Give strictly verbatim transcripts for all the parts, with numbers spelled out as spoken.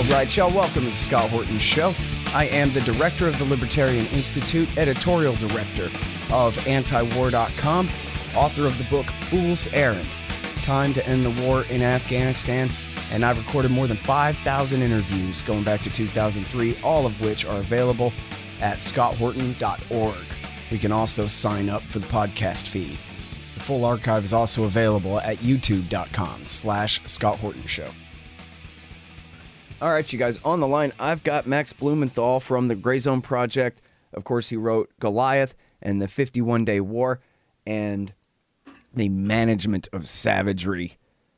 right, y'all, welcome to the Scott Horton Show. I am the director of the Libertarian Institute, editorial director of anti war dot com, author of the book Fool's Errand, Time to End the War in Afghanistan, and I've recorded more than five thousand interviews going back to two thousand three, all of which are available at scott horton dot org. You can also sign up for the podcast feed. The full archive is also available at youtube.com slash Scott Horton Show. All right, you guys, on the line, I've got Max Blumenthal from the Gray Zone Project. Of course, he wrote Goliath and the fifty-one day War and The Management of Savagery,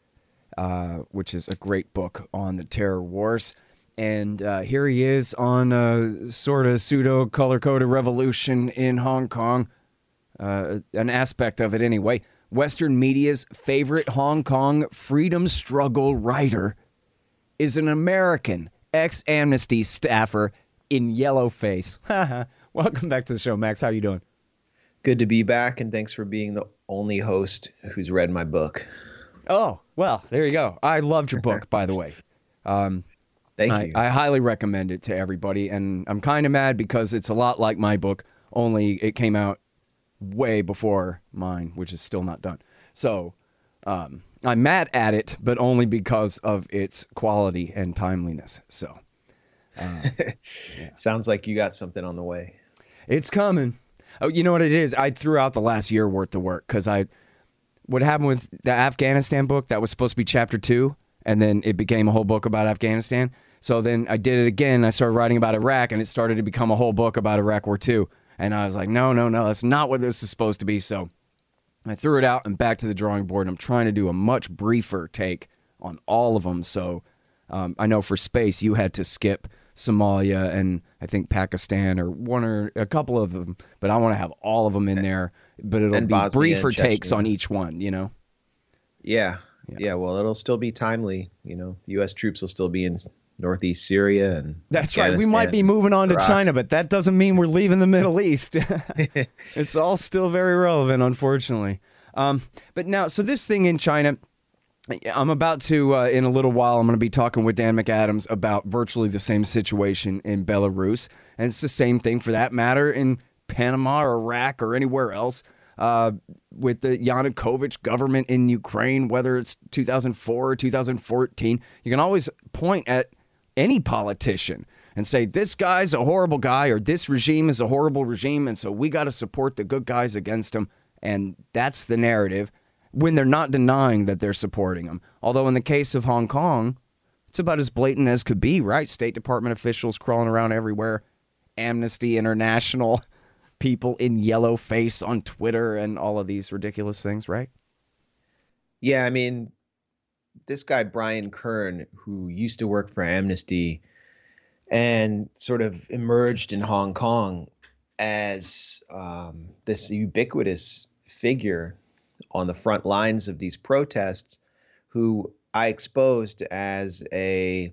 uh, which is a great book on the terror wars. And uh, here he is on a sort of pseudo color-coded revolution in Hong Kong, uh, an aspect of it anyway. Western media's favorite Hong Kong freedom struggle writer is an American ex-Amnesty staffer in yellowface. Welcome back to the show, Max. How are you doing? Good to be back, and thanks for being the only host who's read my book. Oh, well, there you go. I loved your book, by the way. Um, Thank I, you. I highly recommend it to everybody, and I'm kind of mad because it's a lot like my book, only it came out way before mine, which is still not done. So um, I'm mad at it, but only because of its quality and timeliness. So uh, yeah. Sounds like you got something on the way. It's coming. Oh, you know what it is? I threw out the last year worth of work because I, what happened with the Afghanistan book, that was supposed to be chapter two, and then it became a whole book about Afghanistan. So then I did it again. I started writing about Iraq, and it started to become a whole book about Iraq War Two. And I was like, no, no, no, that's not what this is supposed to be. So I threw it out and back to the drawing board. And I'm trying to do a much briefer take on all of them. So um, I know for space, you had to skip Somalia and I think Pakistan or one or a couple of them. But I want to have all of them in there. But it'll and be Bosnia briefer and takes Chechnya. on each one, you know? Yeah. yeah. Yeah. Well, it'll still be timely. You know, the U S troops will still be in northeast Syria. And that's right. We might be moving on to China, but that doesn't mean we're leaving the Middle East. It's all still very relevant, unfortunately. Um, but now, so this thing in China, I'm about to, uh, in a little while, I'm going to be talking with Dan McAdams about virtually the same situation in Belarus. And it's the same thing, for that matter, in Panama or Iraq or anywhere else. Uh, with the Yanukovych government in Ukraine, whether it's two thousand four or two thousand fourteen, you can always point at any politician and say, this guy's a horrible guy, or this regime is a horrible regime, and so we got to support the good guys against him. And that's the narrative when they're not denying that they're supporting him. Although in the case of Hong Kong, it's about as blatant as could be, right? State Department officials crawling around everywhere, Amnesty International people in yellow face on Twitter, and all of these ridiculous things, right? Yeah, I mean, this guy, Brian Kern, who used to work for Amnesty and sort of emerged in Hong Kong as um, this ubiquitous figure on the front lines of these protests, who I exposed as a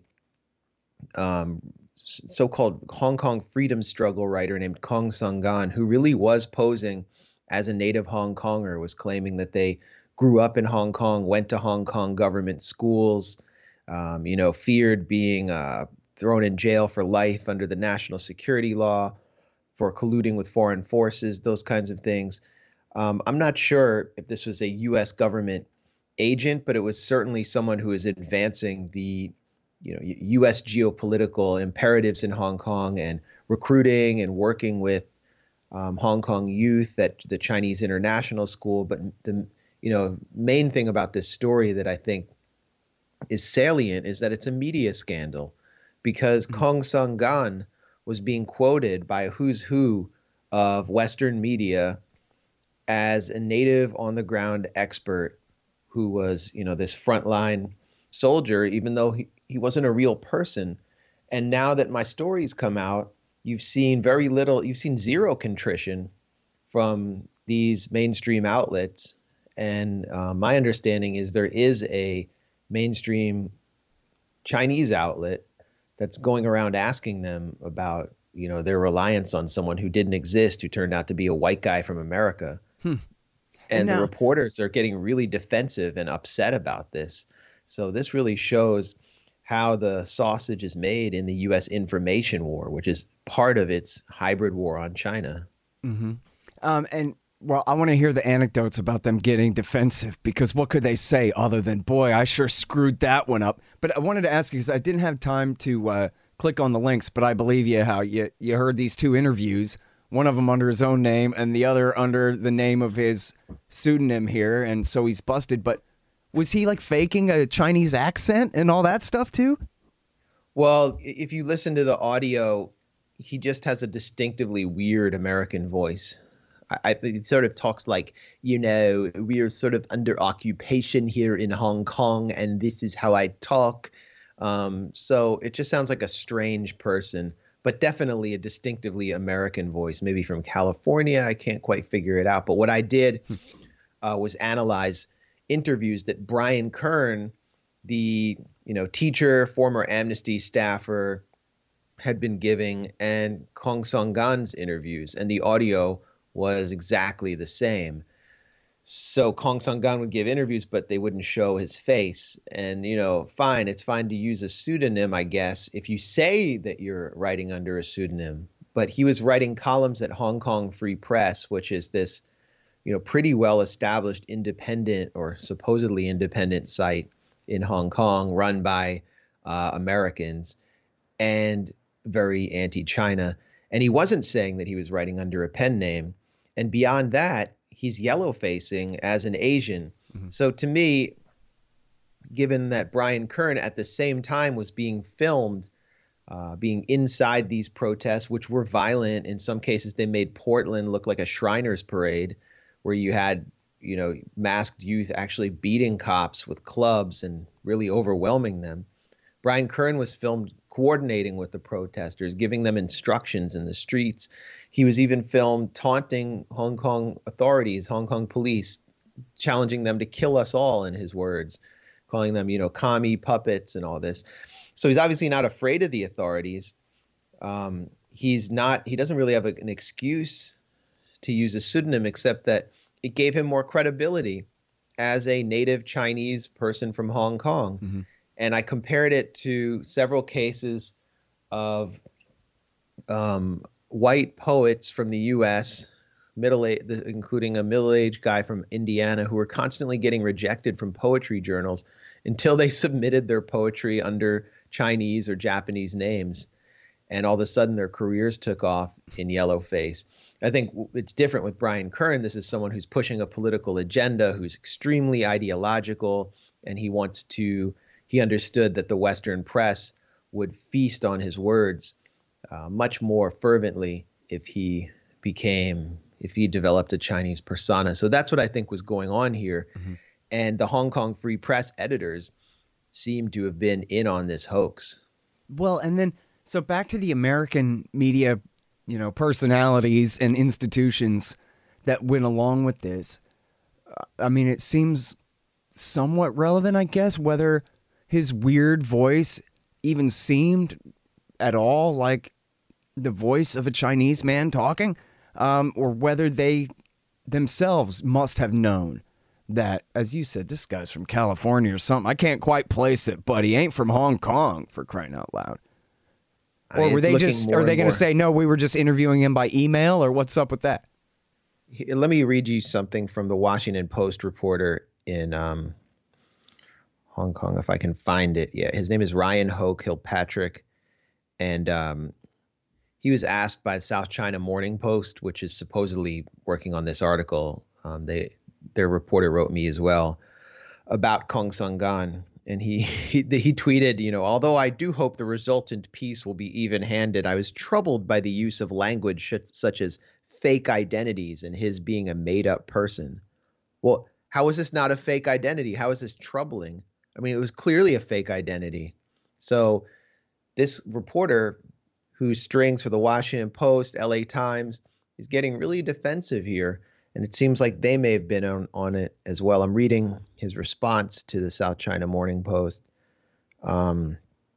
um, so-called Hong Kong freedom struggle writer named Kong Sung-gan, who really was posing as a native Hong Konger, was claiming that they grew up in Hong Kong, went to Hong Kong government schools, um, you know, feared being uh, thrown in jail for life under the national security law for colluding with foreign forces, those kinds of things. Um, I'm not sure if this was a U S government agent, but it was certainly someone who is advancing the, you know, U S geopolitical imperatives in Hong Kong and recruiting and working with um, Hong Kong youth at the Chinese International School. But the you know, main thing about this story that I think is salient is that it's a media scandal, because mm-hmm. Kong Sung-gan was being quoted by a who's who of Western media as a native on the ground expert who was, you know, this frontline soldier, even though he, he wasn't a real person. And now that my stories come out, you've seen very little, you've seen zero contrition from these mainstream outlets. And uh, my understanding is there is a mainstream Chinese outlet that's going around asking them about, you know, their reliance on someone who didn't exist, who turned out to be a white guy from America. Hmm. And, and now, the reporters are getting really defensive and upset about this. So this really shows how the sausage is made in the U S information war, which is part of its hybrid war on China. Mm-hmm. Um, and well, I want to hear the anecdotes about them getting defensive, because what could they say other than, boy, I sure screwed that one up. But I wanted to ask you, because I didn't have time to uh, click on the links, but I believe you how you, you heard these two interviews, one of them under his own name and the other under the name of his pseudonym here. And so he's busted. But was he like faking a Chinese accent and all that stuff too? Well, if you listen to the audio, he just has a distinctively weird American voice. I, he sort of talks like, you know, we are sort of under occupation here in Hong Kong, and this is how I talk. Um, so it just sounds like a strange person, but definitely a distinctively American voice, maybe from California. I can't quite figure it out. But what I did uh, was analyze interviews that Brian Kern, the you know teacher, former Amnesty staffer, had been giving, and Kong Song-gan's interviews, and the audio was exactly the same. So Kong Song-gan would give interviews, but they wouldn't show his face. And, you know, fine, it's fine to use a pseudonym, I guess, if you say that you're writing under a pseudonym. But he was writing columns at Hong Kong Free Press, which is this, you know, pretty well-established independent or supposedly independent site in Hong Kong run by uh, Americans and very anti-China. And he wasn't saying that he was writing under a pen name. And beyond that, he's yellow-facing as an Asian. Mm-hmm. So to me, given that Brian Kern at the same time was being filmed, uh, being inside these protests, which were violent. In some cases, they made Portland look like a Shriners parade, where you had, you know, masked youth actually beating cops with clubs and really overwhelming them. Brian Kern was filmed coordinating with the protesters, giving them instructions in the streets. He was even filmed taunting Hong Kong authorities, Hong Kong police, challenging them to kill us all, in his words, calling them, you know, commie puppets and all this. So he's obviously not afraid of the authorities. Um, he's not, he doesn't really have a, an excuse to use a pseudonym, except that it gave him more credibility as a native Chinese person from Hong Kong. Mm-hmm. And I compared it to several cases of um, white poets from the U S, middle age, including a middle-aged guy from Indiana, who were constantly getting rejected from poetry journals until they submitted their poetry under Chinese or Japanese names. And all of a sudden their careers took off in yellowface. I think it's different with Brian Kern. This is someone who's pushing a political agenda, who's extremely ideological, and he wants to He understood that the Western press would feast on his words uh, much more fervently if he became, if he developed a Chinese persona. So that's what I think was going on here. Mm-hmm. And the Hong Kong Free Press editors seem to have been in on this hoax. Well, and then, so back to the American media, you know, personalities and institutions that went along with this. I mean, it seems somewhat relevant, I guess, whether his weird voice even seemed at all like the voice of a Chinese man talking, um, or whether they themselves must have known that, as you said, this guy's from California or something. I can't quite place it, but he ain't from Hong Kong, for crying out loud. I mean, or were they just, are they going to say, no, we were just interviewing him by email, or what's up with that? Let me read you something from the Washington Post reporter in um, Hong Kong, if I can find it. Yeah, his name is Ryan Ho Kilpatrick, and um, he was asked by the South China Morning Post, which is supposedly working on this article. Um, they their reporter wrote me as well about Kong Song-gan, and he, he he tweeted, you know, although I do hope the resultant piece will be even-handed, I was troubled by the use of language such as fake identities and his being a made-up person. Well, how is this not a fake identity? How is this troubling? I mean, it was clearly a fake identity. So this reporter, who strings for the Washington Post, L A Times, is getting really defensive here. And it seems like they may have been on, on it as well. I'm reading his response to the South China Morning Post. Um,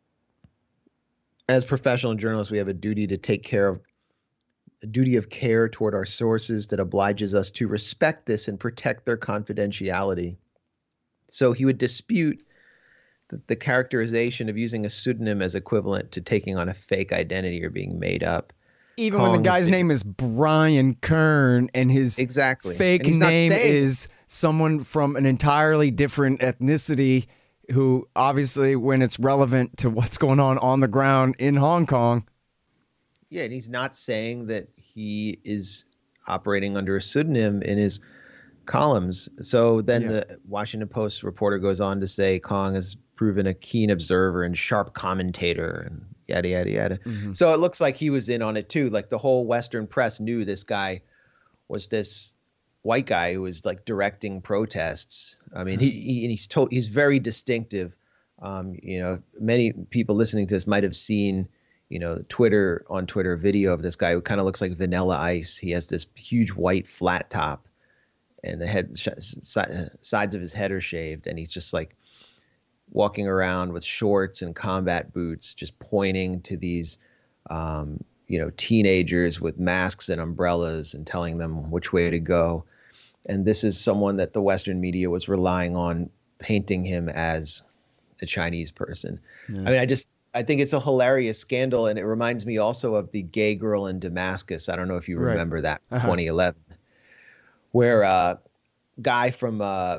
as professional journalists, we have a duty to take care of a duty of care toward our sources that obliges us to respect this and protect their confidentiality. So he would dispute the, the characterization of using a pseudonym as equivalent to taking on a fake identity or being made up. Even Kong when the guy's name is Brian Kern and his exactly. fake and name is someone from an entirely different ethnicity who obviously, when it's relevant to what's going on on the ground in Hong Kong. Yeah, and he's not saying that he is operating under a pseudonym in his columns. So then yeah. the Washington Post reporter goes on to say Kong has proven a keen observer and sharp commentator and yada, yada, yada. Mm-hmm. So it looks like he was in on it too. Like the whole Western press knew this guy was this white guy who was like directing protests. I mean, he, he and he's to, he's very distinctive. Um, you know, many people listening to this might have seen, you know, Twitter on Twitter video of this guy who kind of looks like Vanilla Ice. He has this huge white flat top and the head sh- sides of his head are shaved. And he's just like walking around with shorts and combat boots, just pointing to these, um, you know, teenagers with masks and umbrellas and telling them which way to go. And this is someone that the Western media was relying on painting him as a Chinese person. Yeah. I mean, I just, I think it's a hilarious scandal. And it reminds me also of the gay girl in Damascus. I don't know if you remember right. that, uh-huh. twenty eleven, where a uh, guy from uh,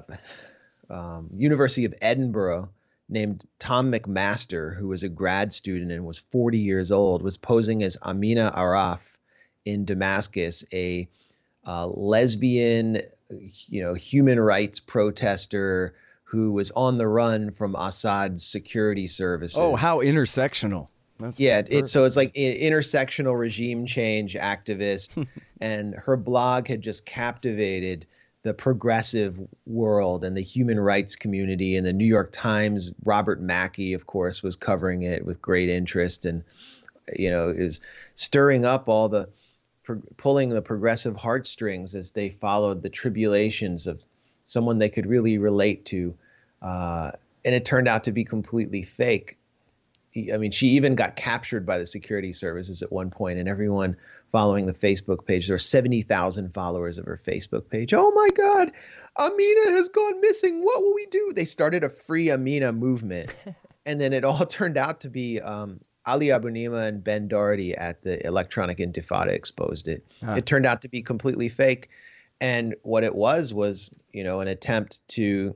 um, University of Edinburgh named Tom McMaster, who was a grad student and was forty years old, was posing as Amina Araf in Damascus, a uh, lesbian, you know, human rights protester who was on the run from Assad's security services. Oh, how intersectional. That's yeah, it, so it's like an intersectional regime change activist, and her blog had just captivated the progressive world and the human rights community. And the New York Times, Robert Mackey, of course, was covering it with great interest, and, you know, is stirring up all the, pro- pulling the progressive heartstrings as they followed the tribulations of someone they could really relate to. Uh, and it turned out to be completely fake. I mean, she even got captured by the security services at one point, and everyone following the Facebook page, there were seventy thousand followers of her Facebook page. Oh my God, Amina has gone missing. What will we do? They started a Free Amina movement. And then it all turned out to be um, Ali Abunimah and Ben Doherty at the Electronic Intifada exposed it. Huh. It turned out to be completely fake. And what it was was, you know, an attempt to,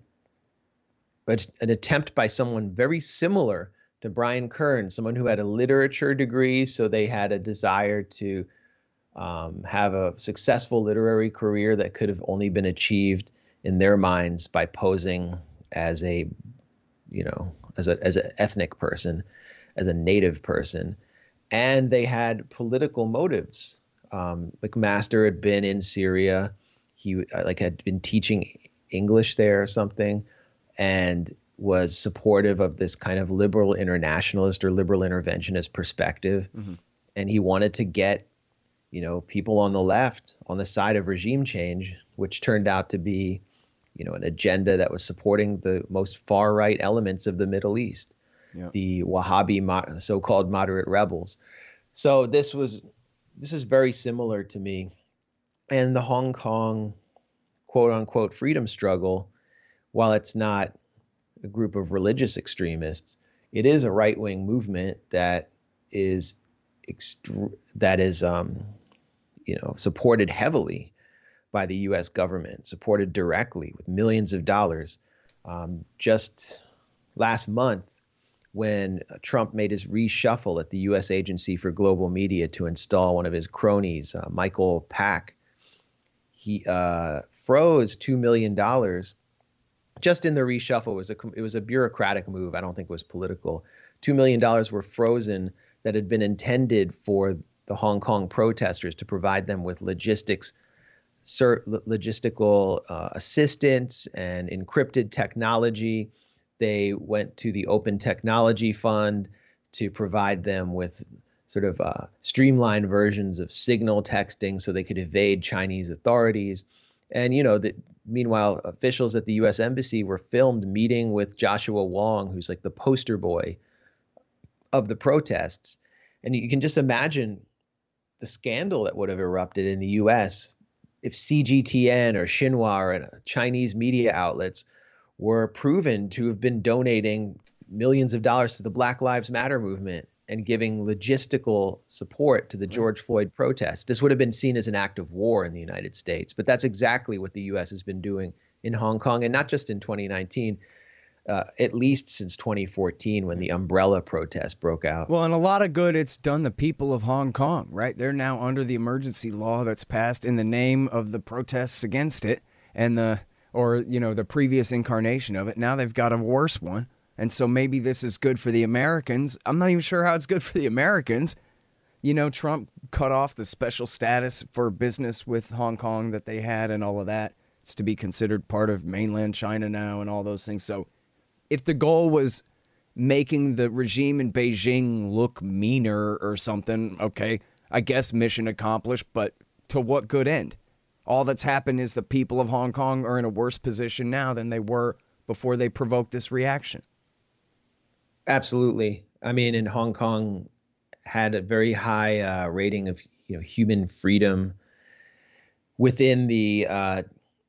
an attempt by someone very similar to Brian Kern, someone who had a literature degree, so they had a desire to um, have a successful literary career that could have only been achieved in their minds by posing as a, you know, as a as an ethnic person, as a native person, and they had political motives. Um, McMaster had been in Syria. He like had been teaching English there or something, and was supportive of this kind of liberal internationalist or liberal interventionist perspective. Mm-hmm. And he wanted to get, you know, people on the left on the side of regime change, which turned out to be, you know, an agenda that was supporting the most far right elements of the Middle East, yeah. the Wahhabi mo- so-called moderate rebels. So this was, this is very similar to me. And the Hong Kong quote unquote freedom struggle, while it's not a group of religious extremists, it is a right-wing movement that is ext- that is um, you know, supported heavily by the U S government, supported directly with millions of dollars. Um, just last month, when Trump made his reshuffle at the U S Agency for Global Media to install one of his cronies, uh, Michael Pack, he uh, froze two million dollars just in the reshuffle. It was a, it was a bureaucratic move. I don't think it was political. two million dollars were frozen that had been intended for the Hong Kong protesters to provide them with logistics, cert, logistical uh, assistance and encrypted technology. They went to the Open Technology Fund to provide them with sort of uh, streamlined versions of signal texting so they could evade Chinese authorities. And, you know, the, meanwhile, officials at the U S Embassy were filmed meeting with Joshua Wong, who's like the poster boy of the protests. And you can just imagine the scandal that would have erupted in the U S if C G T N or Xinhua or Chinese media outlets were proven to have been donating millions of dollars to the Black Lives Matter movement and giving logistical support to the George Floyd protests. This would have been seen as an act of war in the United States, but that's exactly what the U S has been doing in Hong Kong, and not just in twenty nineteen, uh, at least since twenty fourteen when the umbrella protest broke out. Well, and a lot of good it's done the people of Hong Kong, right? They're now under the emergency law that's passed in the name of the protests against it and the, or, you know, the previous incarnation of it. Now they've got a worse one. And so maybe this is good for the Americans. I'm not even sure how it's good for the Americans. You know, Trump cut off the special status for business with Hong Kong that they had and all of that. It's to be considered part of mainland China now and all those things. So if the goal was making the regime in Beijing look meaner or something, okay, I guess mission accomplished, but to what good end? All that's happened is the people of Hong Kong are in a worse position now than they were before they provoked this reaction. Absolutely. I mean, in Hong Kong had a very high uh, rating of, you know, human freedom within the uh,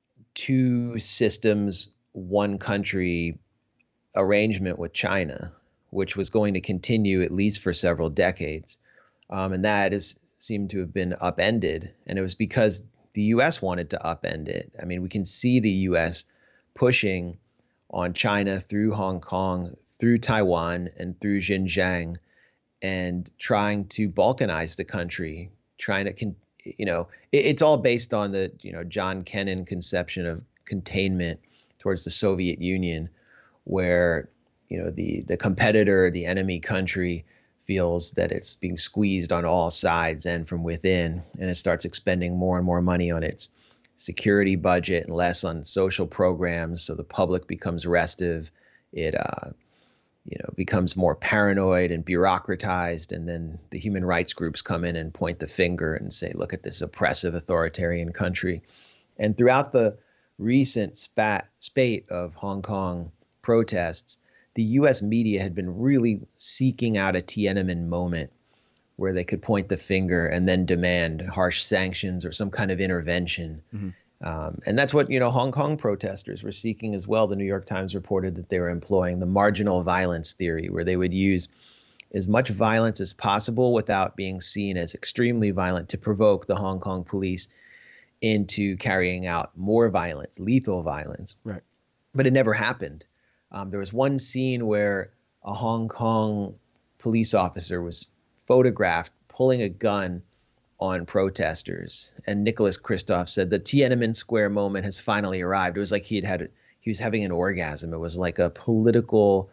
two systems, one country arrangement with China, which was going to continue at least for several decades. Um, and that is seemed to have been upended. And it was because the U S wanted to upend it. I mean, we can see the U S pushing on China through Hong Kong, through Taiwan, and through Xinjiang, and trying to balkanize the country, trying to, con- you know, it, it's all based on the, you know, John Kennan conception of containment towards the Soviet Union, where, you know, the, the competitor, the enemy country feels that it's being squeezed on all sides and from within, and it starts expending more and more money on its security budget and less on social programs. So the public becomes restive. It, uh, you know, becomes more paranoid and bureaucratized. And then the human rights groups come in and point the finger and say, look at this oppressive authoritarian country. And throughout the recent spat, spate of Hong Kong protests, the U S media had been really seeking out a Tiananmen moment where they could point the finger and then demand harsh sanctions or some kind of intervention. Mm-hmm. Um, and that's what, you know, Hong Kong protesters were seeking as well. The New York Times reported that they were employing the marginal violence theory, where they would use as much violence as possible without being seen as extremely violent to provoke the Hong Kong police into carrying out more violence, lethal violence. Right. But it never happened. Um, there was one scene where a Hong Kong police officer was photographed pulling a gun on protesters, and Nicholas Kristof said the Tiananmen Square moment has finally arrived. It was like he had had, he was having an orgasm. It was like a political,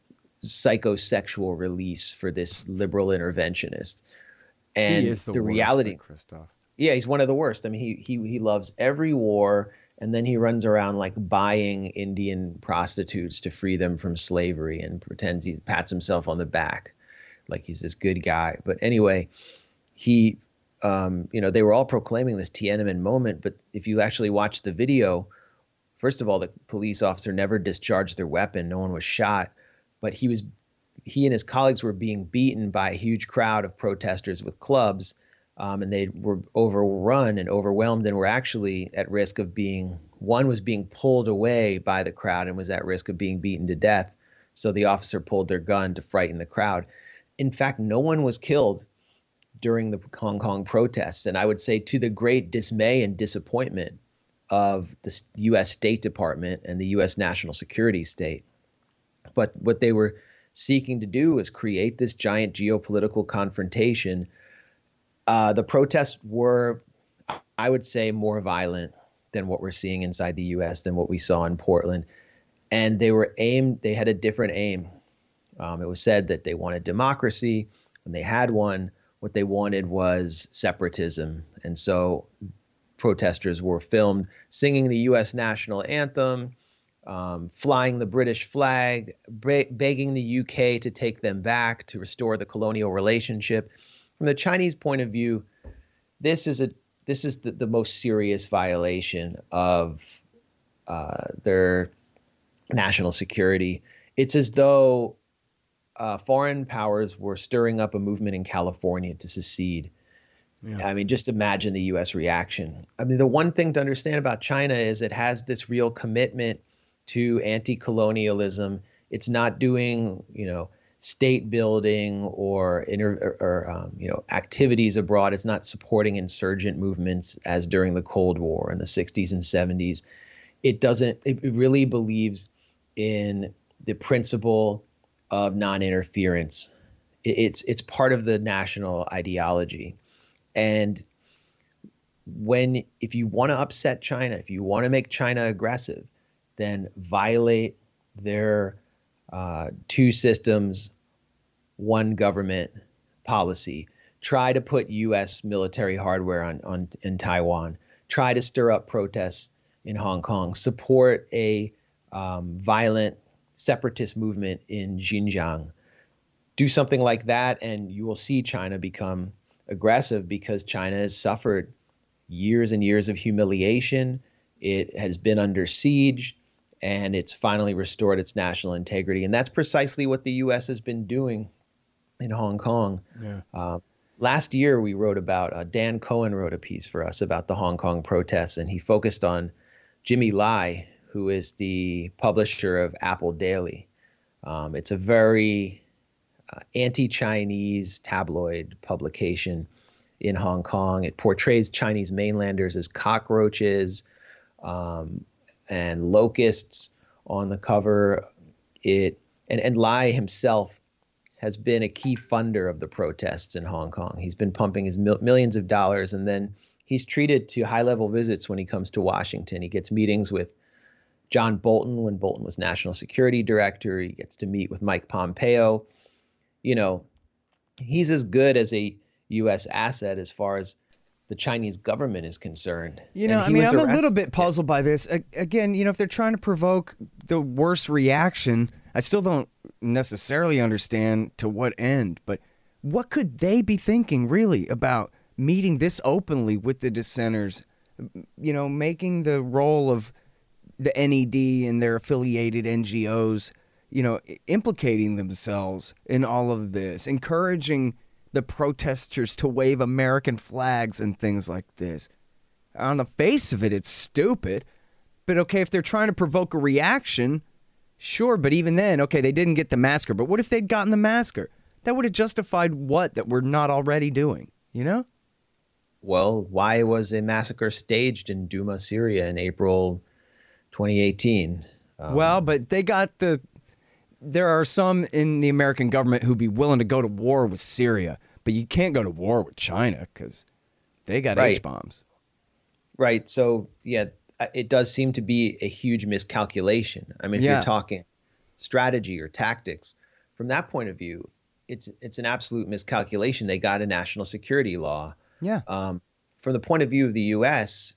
psychosexual release for this liberal interventionist. And he is the, the worst, reality, Kristof. Yeah, he's one of the worst. I mean, he he he loves every war, and then he runs around like buying Indian prostitutes to free them from slavery and pretends he pats himself on the back like he's this good guy. But anyway, he. Um, you know, they were all proclaiming this Tiananmen moment, but if you actually watch the video, first of all, the police officer never discharged their weapon. No one was shot, but he was, he and his colleagues were being beaten by a huge crowd of protesters with clubs, um, and they were overrun and overwhelmed and were actually at risk of being, one was being pulled away by the crowd and was at risk of being beaten to death. So the officer pulled their gun to frighten the crowd. In fact, no one was killed during the Hong Kong protests. And I would say to the great dismay and disappointment of the U S State Department and the U S National Security State. But what they were seeking to do was create this giant geopolitical confrontation. Uh, the protests were, I would say, more violent than what we're seeing inside the U S, than what we saw in Portland. And they were aimed, they had a different aim. Um, it was said that they wanted democracy, and they had one. What they wanted was separatism. And so protesters were filmed singing the U S national anthem, um, flying the British flag, be- begging the U K to take them back, to restore the colonial relationship. From the Chinese point of view, this is a this is the, the most serious violation of uh, their national security. It's as though Uh, foreign powers were stirring up a movement in California to secede. Yeah. I mean, just imagine the U S reaction. I mean, the one thing to understand about China is it has this real commitment to anti-colonialism. It's not doing, you know, state building or inter, or, or um, you know, activities abroad. It's not supporting insurgent movements as during the Cold War in the sixties and seventies. It doesn't. It really believes in the principle of non-interference. It, it's it's part of the national ideology, and when if you want to upset China, if you want to make China aggressive, then violate their uh, two systems, one government policy. Try to put U S military hardware on, on in Taiwan. Try to stir up protests in Hong Kong. Support a um, violent separatist movement in Xinjiang. Do something like that, and you will see China become aggressive, because China has suffered years and years of humiliation. It has been under siege, and it's finally restored its national integrity. And that's precisely what the U S has been doing in Hong Kong. Yeah. Uh, last year, we wrote about, uh, Dan Cohen wrote a piece for us about the Hong Kong protests, and he focused on Jimmy Lai, who is the publisher of Apple Daily. Um, it's a very uh, anti-Chinese tabloid publication in Hong Kong. It portrays Chinese mainlanders as cockroaches, um, and locusts on the cover. It and, and Lai himself has been a key funder of the protests in Hong Kong. He's been pumping his mil- millions of dollars, and then he's treated to high-level visits when he comes to Washington. He gets meetings with John Bolton when Bolton was National Security Director. He gets to meet with Mike Pompeo. You know, he's as good as a U S asset as far as the Chinese government is concerned. You know, And I he mean, was I'm a arrested- little bit puzzled by this. A- Again, you know, if they're trying to provoke the worst reaction, I still don't necessarily understand to what end, but what could they be thinking really about meeting this openly with the dissenters, you know, making the role of the N E D and their affiliated N G Os, you know, implicating themselves in all of this, encouraging the protesters to wave American flags and things like this. On the face of it, it's stupid. But okay, if they're trying to provoke a reaction, sure. But even then, okay, they didn't get the massacre. But what if they'd gotten the massacre? That would have justified what that we're not already doing, you know? Well, why was a massacre staged in Douma, Syria in April twenty eighteen? Um, Well, but they got the... There are some in the American government who'd be willing to go to war with Syria, but you can't go to war with China because they got Right. H-bombs. Right. So, yeah, it does seem to be a huge miscalculation. I mean, if Yeah. you're talking strategy or tactics, from that point of view, it's it's an absolute miscalculation. They got a national security law. Yeah. Um, from the point of view of the U S,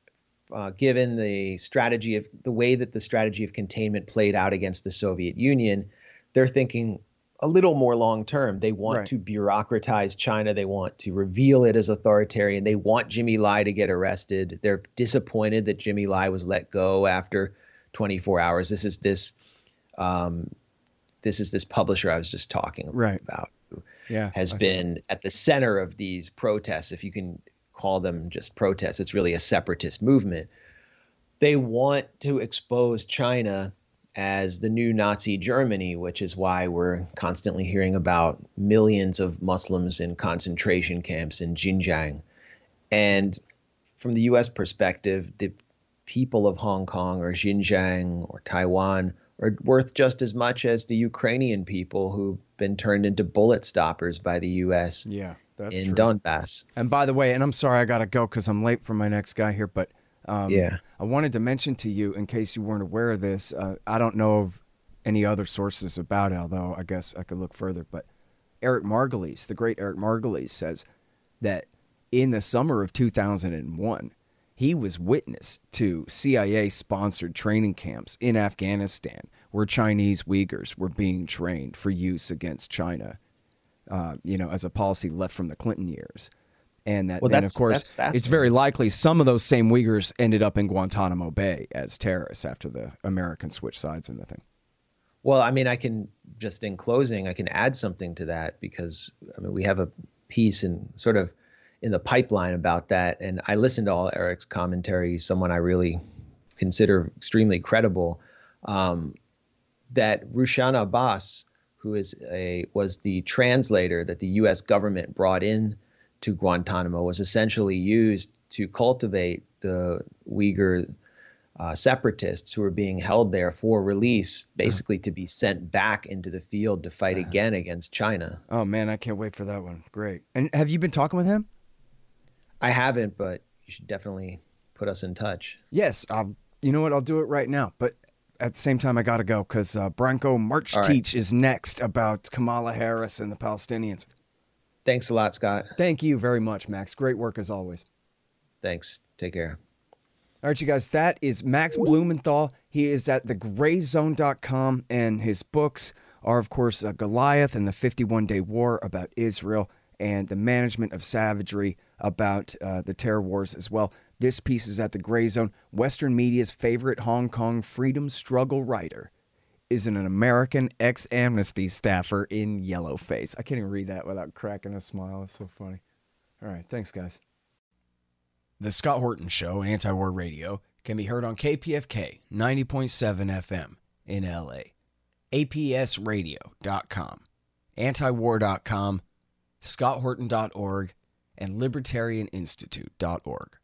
uh, given the strategy of the way that the strategy of containment played out against the Soviet Union, they're thinking a little more long term. They want Right. to bureaucratize China. They want to reveal it as authoritarian. They want Jimmy Lai to get arrested. They're disappointed that Jimmy Lai was let go after twenty-four hours. This is this, um, this is this publisher I was just talking Right. about, who Yeah. has I been at the center of these protests. If you can call them just protests, it's really a separatist movement. They want to expose China as the new Nazi Germany, which is why we're constantly hearing about millions of Muslims in concentration camps in Xinjiang. And from the U S perspective, the people of Hong Kong or Xinjiang or Taiwan are worth just as much as the Ukrainian people who've been turned into bullet stoppers by the U S Yeah, that's in true. Donbass. And by the way, and I'm sorry I got to go because I'm late for my next guy here, but um, Yeah. I wanted to mention to you, in case you weren't aware of this, uh, I don't know of any other sources about it, although I guess I could look further, but Eric Margulies, the great Eric Margulies, says that in the summer of two thousand one, he was witness to C I A-sponsored training camps in Afghanistan where Chinese Uyghurs were being trained for use against China, uh, you know, as a policy left from the Clinton years. And that Well, then, that's- of course, that's fascinating. it's very likely some of those same Uyghurs ended up in Guantanamo Bay as terrorists after the Americans switched sides in the thing. Well, I mean, I can just in closing, I can add something to that because I mean, we have a piece in sort of in the pipeline about that. And I listened to all Eric's commentary, someone I really consider extremely credible. Um, that Rushan Abbas, who is a was the translator that the U S government brought in to Guantanamo, was essentially used to cultivate the Uyghur uh, separatists who were being held there for release, basically to be sent back into the field to fight again against China. Oh man, I can't wait for that one. Great. And have you been talking with him? I haven't, but you should definitely put us in touch. Yes. Um, you know what? I'll do it right now. But at the same time, I got to go because uh, Branko March All right. Teach is next about Kamala Harris and the Palestinians. Thanks a lot, Scott. Thank you very much, Max. Great work as always. Thanks. Take care. All right, you guys, that is Max Blumenthal. He is at the gray zone dot com, and his books are, of course, uh, Goliath and the fifty-one day War about Israel and the management of savagery about uh, the terror wars as well. This piece is at the Gray Zone. Western media's favorite Hong Kong freedom struggle writer is an American ex-Amnesty staffer in yellowface. I can't even read that without cracking a smile. It's so funny. All right, thanks, guys. The Scott Horton Show, Anti-War Radio, can be heard on K P F K ninety point seven F M in L A, A P S radio dot com, antiwar dot com, scott horton dot org, and libertarian institute dot org.